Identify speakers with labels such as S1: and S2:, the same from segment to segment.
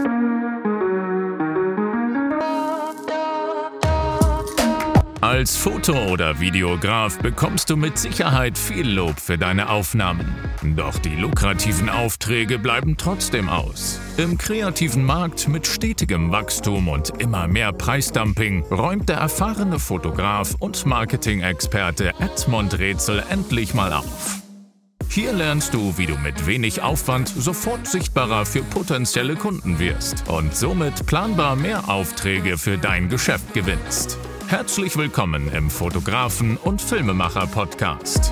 S1: Als Foto- oder Videograf bekommst du mit Sicherheit viel Lob für deine Aufnahmen. Doch die lukrativen Aufträge bleiben trotzdem aus. Im kreativen Markt mit stetigem Wachstum und immer mehr Preisdumping räumt der erfahrene Fotograf und Marketing-Experte Edmund Rätsel endlich mal auf. Hier lernst du, wie du mit wenig Aufwand sofort sichtbarer für potenzielle Kunden wirst und somit planbar mehr Aufträge für dein Geschäft gewinnst. Herzlich willkommen im Fotografen- und Filmemacher-Podcast.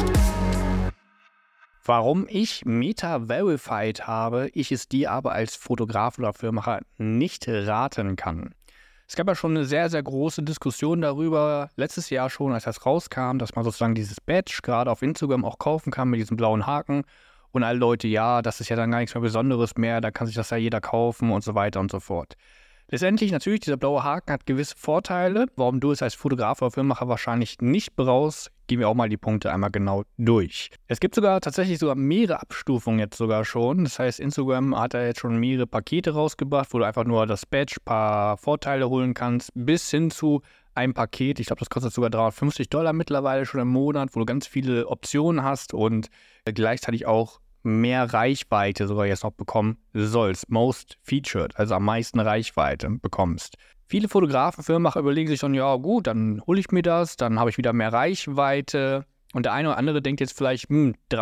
S2: Warum ich Meta-Verified habe, ich es dir aber als Fotograf oder Filmemacher nicht raten kann. Es gab ja schon eine sehr, sehr große Diskussion darüber, letztes Jahr schon, als das rauskam, dass man sozusagen dieses Badge gerade auf Instagram auch kaufen kann mit diesem blauen Haken. Und alle Leute, ja, das ist ja dann gar nichts mehr Besonderes mehr, da kann sich das ja jeder kaufen und so weiter und so fort. Letztendlich natürlich, dieser blaue Haken hat gewisse Vorteile. Warum du es als Fotograf oder Filmemacher wahrscheinlich nicht brauchst, gehen wir auch mal die Punkte einmal genau durch. Es gibt tatsächlich sogar mehrere Abstufungen jetzt sogar schon. Das heißt, Instagram hat da jetzt schon mehrere Pakete rausgebracht, wo du einfach nur das Badge, ein paar Vorteile holen kannst, bis hin zu einem Paket. Ich glaube, das kostet sogar $350 mittlerweile schon im Monat, wo du ganz viele Optionen hast und gleichzeitig auch mehr Reichweite sogar jetzt noch bekommen sollst. Most Featured, also am meisten Reichweite bekommst. Viele Fotografen, Filmemacher überlegen sich dann, ja gut, dann hole ich mir das, dann habe ich wieder mehr Reichweite. Und der eine oder andere denkt jetzt vielleicht,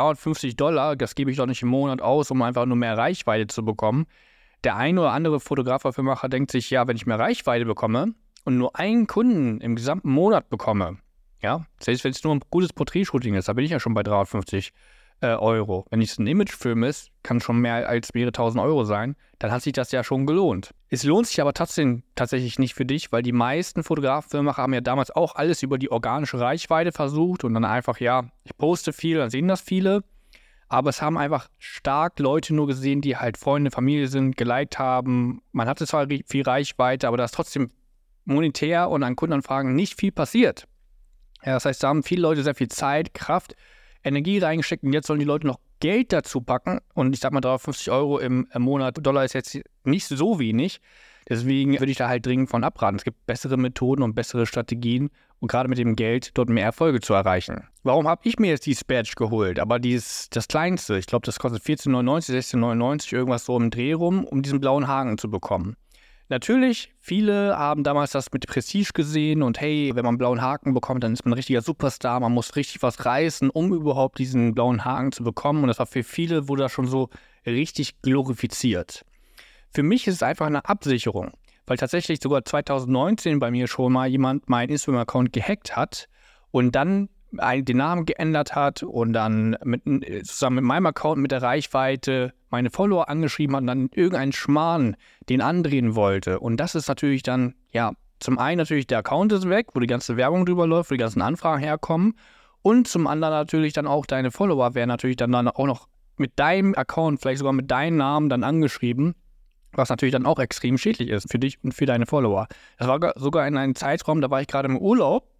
S2: $350, das gebe ich doch nicht im Monat aus, um einfach nur mehr Reichweite zu bekommen. Der eine oder andere Fotograf oder Filmemacher denkt sich, ja, wenn ich mehr Reichweite bekomme und nur einen Kunden im gesamten Monat bekomme, ja, selbst wenn es nur ein gutes Porträtshooting ist, da bin ich ja schon bei 350 Euro. Wenn es ein Imagefilm ist, kann schon mehr als mehrere tausend Euro sein, dann hat sich das ja schon gelohnt. Es lohnt sich aber trotzdem tatsächlich nicht für dich, weil die meisten Fotografen, Filmemacher haben ja damals auch alles über die organische Reichweite versucht und dann einfach, ja, ich poste viel, dann sehen das viele, aber es haben einfach stark Leute nur gesehen, die halt Freunde, Familie sind, geliked haben. Man hatte zwar viel Reichweite, aber da ist trotzdem monetär und an Kundenanfragen nicht viel passiert. Ja, das heißt, da haben viele Leute sehr viel Zeit, Kraft, Energie reingesteckt und jetzt sollen die Leute noch Geld dazu packen und ich sag mal 350 Euro im Monat, Dollar ist jetzt nicht so wenig, deswegen würde ich da halt dringend von abraten. Es gibt bessere Methoden und bessere Strategien und gerade mit dem Geld dort mehr Erfolge zu erreichen. Warum habe ich mir jetzt dieses Badge geholt? Aber das kleinste, ich glaube das kostet 14,99, 16,99, irgendwas so im Dreh rum, um diesen blauen Haken zu bekommen. Natürlich, viele haben damals das mit Prestige gesehen und hey, wenn man einen blauen Haken bekommt, dann ist man ein richtiger Superstar, man muss richtig was reißen, um überhaupt diesen blauen Haken zu bekommen und das war für viele, wurde das schon so richtig glorifiziert. Für mich ist es einfach eine Absicherung, weil tatsächlich sogar 2019 bei mir schon mal jemand meinen Instagram-Account gehackt hat und dann den Namen geändert hat und dann zusammen mit meinem Account, mit der Reichweite, meine Follower angeschrieben hat und dann irgendeinen Schmarrn den andrehen wollte. Und das ist natürlich dann, ja, zum einen natürlich der Account ist weg, wo die ganze Werbung drüber läuft, wo die ganzen Anfragen herkommen. Und zum anderen natürlich dann auch deine Follower werden natürlich dann auch noch mit deinem Account, vielleicht sogar mit deinem Namen dann angeschrieben, was natürlich dann auch extrem schädlich ist für dich und für deine Follower. Das war sogar in einem Zeitraum, da war ich gerade im Urlaub.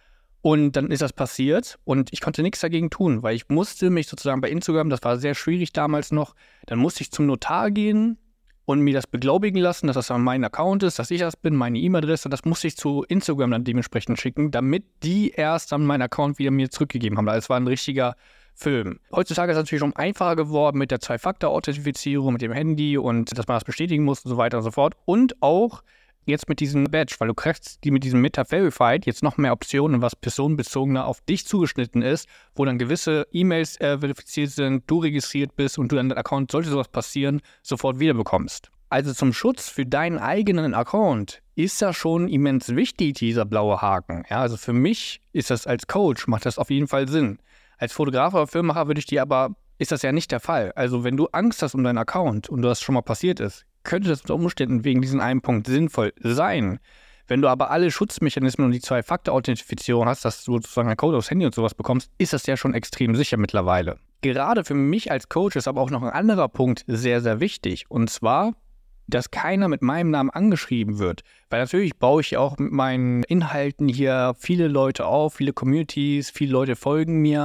S2: Und dann ist das passiert und ich konnte nichts dagegen tun, weil ich musste mich sozusagen bei Instagram, das war sehr schwierig damals noch, dann musste ich zum Notar gehen und mir das beglaubigen lassen, dass das dann mein Account ist, dass ich das bin, meine E-Mail-Adresse, das musste ich zu Instagram dann dementsprechend schicken, damit die erst dann meinen Account wieder mir zurückgegeben haben. Das war ein richtiger Film. Heutzutage ist es natürlich schon einfacher geworden mit der Zwei-Faktor-Authentifizierung, mit dem Handy und dass man das bestätigen muss und so weiter und so fort. Und auch jetzt mit diesem Badge, weil du kriegst die mit diesem Meta-Verified jetzt noch mehr Optionen, was personenbezogener auf dich zugeschnitten ist, wo dann gewisse E-Mails verifiziert sind, du registriert bist und du dann deinen Account, sollte sowas passieren, sofort wiederbekommst. Also zum Schutz für deinen eigenen Account ist das schon immens wichtig, dieser blaue Haken. Ja, also für mich ist das als Coach, macht das auf jeden Fall Sinn. Als Fotograf oder Filmemacher ist das ja nicht der Fall. Also wenn du Angst hast um deinen Account und das schon mal passiert ist, könnte das unter Umständen wegen diesem einen Punkt sinnvoll sein. Wenn du aber alle Schutzmechanismen und die Zwei-Faktor-Authentifizierung hast, dass du sozusagen einen Code aufs Handy und sowas bekommst, ist das ja schon extrem sicher mittlerweile. Gerade für mich als Coach ist aber auch noch ein anderer Punkt sehr, sehr wichtig. Und zwar, dass keiner mit meinem Namen angeschrieben wird. Weil natürlich baue ich ja auch mit meinen Inhalten hier viele Leute auf, viele Communities, viele Leute folgen mir.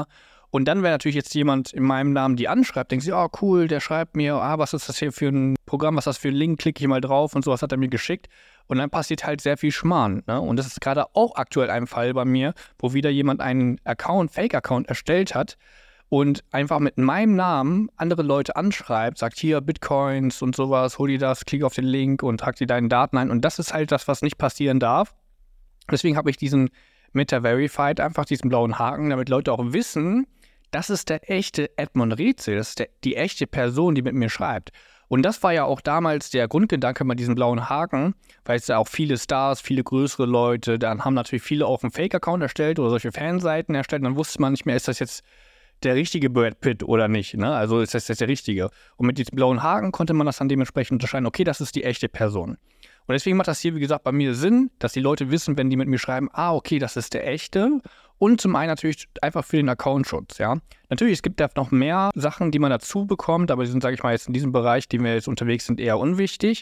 S2: Und dann, wenn natürlich jetzt jemand in meinem Namen die anschreibt, denkt sie, oh cool, der schreibt mir, was ist das hier für ein Programm, was ist das für ein Link, klicke ich mal drauf und sowas hat er mir geschickt. Und dann passiert halt sehr viel Schmarrn. Ne? Und das ist gerade auch aktuell ein Fall bei mir, wo wieder jemand einen Fake-Account erstellt hat und einfach mit meinem Namen andere Leute anschreibt, sagt hier Bitcoins und sowas, hol dir das, klick auf den Link und trag dir deine Daten ein. Und das ist halt das, was nicht passieren darf. Deswegen habe ich diesen Meta-Verified, einfach diesen blauen Haken, damit Leute auch wissen, das ist der echte Edmond Rätsel, das ist die echte Person, die mit mir schreibt. Und das war ja auch damals der Grundgedanke bei diesem blauen Haken, weil es ja auch viele Stars, viele größere Leute, dann haben natürlich viele auch einen Fake-Account erstellt oder solche Fanseiten erstellt, dann wusste man nicht mehr, ist das jetzt der richtige Brad Pitt oder nicht, ne? Also ist das jetzt der richtige. Und mit diesem blauen Haken konnte man das dann dementsprechend unterscheiden, okay, das ist die echte Person. Und deswegen macht das hier, wie gesagt, bei mir Sinn, dass die Leute wissen, wenn die mit mir schreiben, okay, das ist der echte. Und zum einen natürlich einfach für den Accountschutz, ja. Natürlich, es gibt da noch mehr Sachen, die man dazu bekommt, aber die sind, sage ich mal, jetzt in diesem Bereich, den wir jetzt unterwegs sind, eher unwichtig.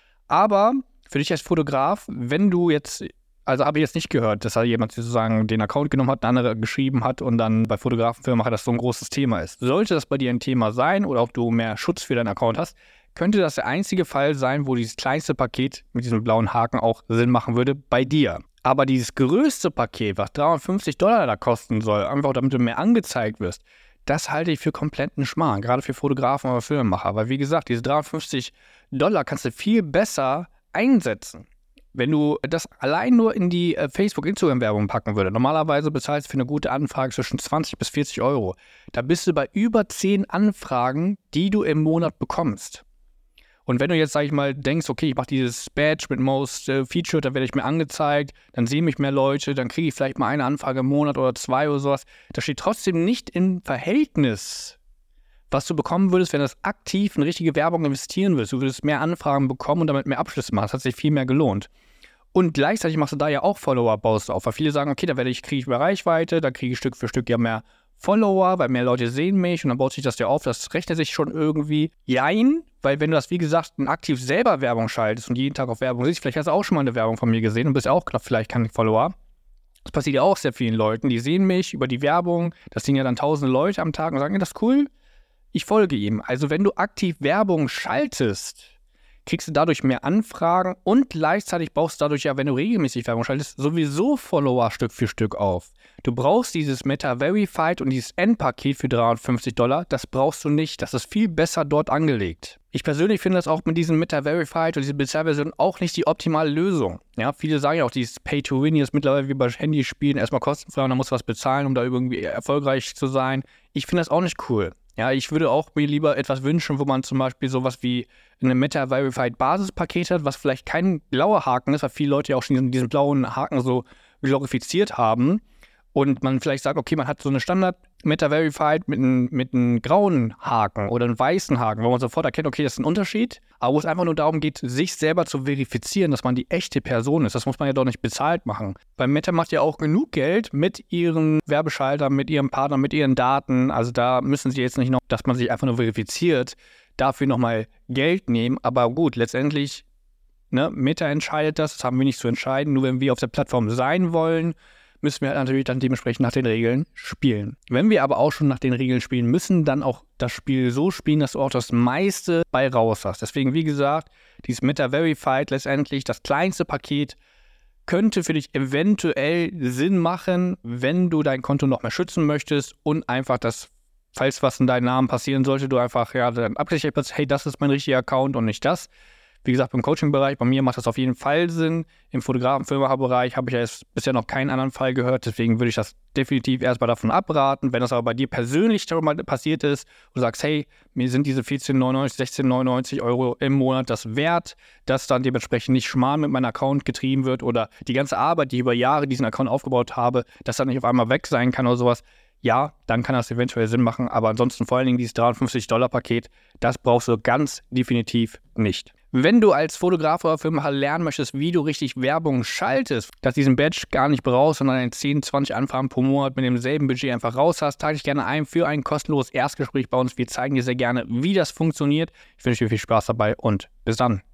S2: Aber für dich als Fotograf, wenn du jetzt, also habe ich jetzt nicht gehört, dass da jemand sozusagen den Account genommen hat, ein anderer geschrieben hat und dann bei Fotografenfirmen das so ein großes Thema ist. Sollte das bei dir ein Thema sein oder auch du mehr Schutz für deinen Account hast, könnte das der einzige Fall sein, wo dieses kleinste Paket mit diesem blauen Haken auch Sinn machen würde bei dir. Aber dieses größte Paket, was $350 da kosten soll, einfach damit du mehr angezeigt wirst, das halte ich für kompletten Schmarrn, gerade für Fotografen oder Filmemacher. Weil wie gesagt, diese $350 kannst du viel besser einsetzen. Wenn du das allein nur in die Facebook-Instagram-Werbung packen würdest, normalerweise bezahlst du für eine gute Anfrage zwischen 20 bis 40 Euro. Da bist du bei über 10 Anfragen, die du im Monat bekommst. Und wenn du jetzt, sag ich mal, denkst, okay, ich mache dieses Badge mit Most Featured, da werde ich mir angezeigt, dann sehen mich mehr Leute, dann kriege ich vielleicht mal eine Anfrage im Monat oder 2 oder sowas. Das steht trotzdem nicht im Verhältnis, was du bekommen würdest, wenn du das aktiv in richtige Werbung investieren würdest. Du würdest mehr Anfragen bekommen und damit mehr Abschlüsse machen. Das hat sich viel mehr gelohnt. Und gleichzeitig machst du da ja auch Follower, baust du auf. Weil viele sagen, okay, da kriege ich mehr Reichweite, da kriege ich Stück für Stück ja mehr Follower, weil mehr Leute sehen mich und dann baut sich das ja auf. Das rechnet sich schon irgendwie. Jein, weil wenn du das, wie gesagt, aktiv selber Werbung schaltest und jeden Tag auf Werbung siehst, vielleicht hast du auch schon mal eine Werbung von mir gesehen und bist ja auch vielleicht kein Follower. Das passiert ja auch sehr vielen Leuten. Die sehen mich über die Werbung, das sehen ja dann tausende Leute am Tag und sagen, ja, das ist cool, ich folge ihm. Also wenn du aktiv Werbung schaltest, kriegst du dadurch mehr Anfragen und gleichzeitig baust du dadurch ja, wenn du regelmäßig Werbung schaltest, sowieso Follower Stück für Stück auf. Du brauchst dieses Meta-Verified und dieses Endpaket für $350, das brauchst du nicht. Das ist viel besser dort angelegt. Ich persönlich finde das auch mit diesem Meta-Verified und dieser Bezahlversion auch nicht die optimale Lösung. Ja, viele sagen ja auch, dieses Pay-to-Win ist mittlerweile wie bei Handyspielen erstmal kostenfrei und dann musst du was bezahlen, um da irgendwie erfolgreich zu sein. Ich finde das auch nicht cool. Ja, ich würde auch mir lieber etwas wünschen, wo man zum Beispiel sowas wie eine Meta-Verified Basispaket hat, was vielleicht kein blauer Haken ist, weil viele Leute ja auch schon diesen blauen Haken so glorifiziert haben. Und man vielleicht sagt, okay, man hat so eine Standard Meta-Verified mit einem grauen Haken oder einem weißen Haken, wo man sofort erkennt, okay, das ist ein Unterschied. Aber wo es einfach nur darum geht, sich selber zu verifizieren, dass man die echte Person ist. Das muss man ja doch nicht bezahlt machen. Weil Meta macht ja auch genug Geld mit ihren Werbeschaltern, mit ihrem Partner, mit ihren Daten. Also da müssen sie jetzt nicht noch, dass man sich einfach nur verifiziert, dafür nochmal Geld nehmen. Aber gut, letztendlich, ne, Meta entscheidet das. Das haben wir nicht zu entscheiden. Nur wenn wir auf der Plattform sein wollen, müssen wir natürlich dann dementsprechend nach den Regeln spielen. Wenn wir aber auch schon nach den Regeln spielen müssen, dann auch das Spiel so spielen, dass du auch das meiste bei raus hast. Deswegen, wie gesagt, dieses Meta-Verified letztendlich, das kleinste Paket, könnte für dich eventuell Sinn machen, wenn du dein Konto noch mehr schützen möchtest und einfach das, falls was in deinem Namen passieren sollte, du einfach dann abgesichert bist, hey, das ist mein richtiger Account und nicht das. Wie gesagt, im Coaching-Bereich, bei mir macht das auf jeden Fall Sinn. Im Fotografen-Filmemacher-Bereich habe ich ja bisher noch keinen anderen Fall gehört. Deswegen würde ich das definitiv erstmal davon abraten. Wenn das aber bei dir persönlich schon mal passiert ist und du sagst, hey, mir sind diese 14,99, 16,99 Euro im Monat das wert, dass dann dementsprechend nicht Schmarrn mit meinem Account getrieben wird oder die ganze Arbeit, die ich über Jahre diesen Account aufgebaut habe, dass dann nicht auf einmal weg sein kann oder sowas. Ja, dann kann das eventuell Sinn machen. Aber ansonsten vor allen Dingen dieses $350-Paket, das brauchst du ganz definitiv nicht. Wenn du als Fotograf oder Filmemacher lernen möchtest, wie du richtig Werbung schaltest, dass du diesen Badge gar nicht brauchst, sondern 10, 20 Anfragen pro Monat mit demselben Budget einfach raus hast, trage dich gerne ein für ein kostenloses Erstgespräch bei uns. Wir zeigen dir sehr gerne, wie das funktioniert. Ich wünsche dir viel Spaß dabei und bis dann.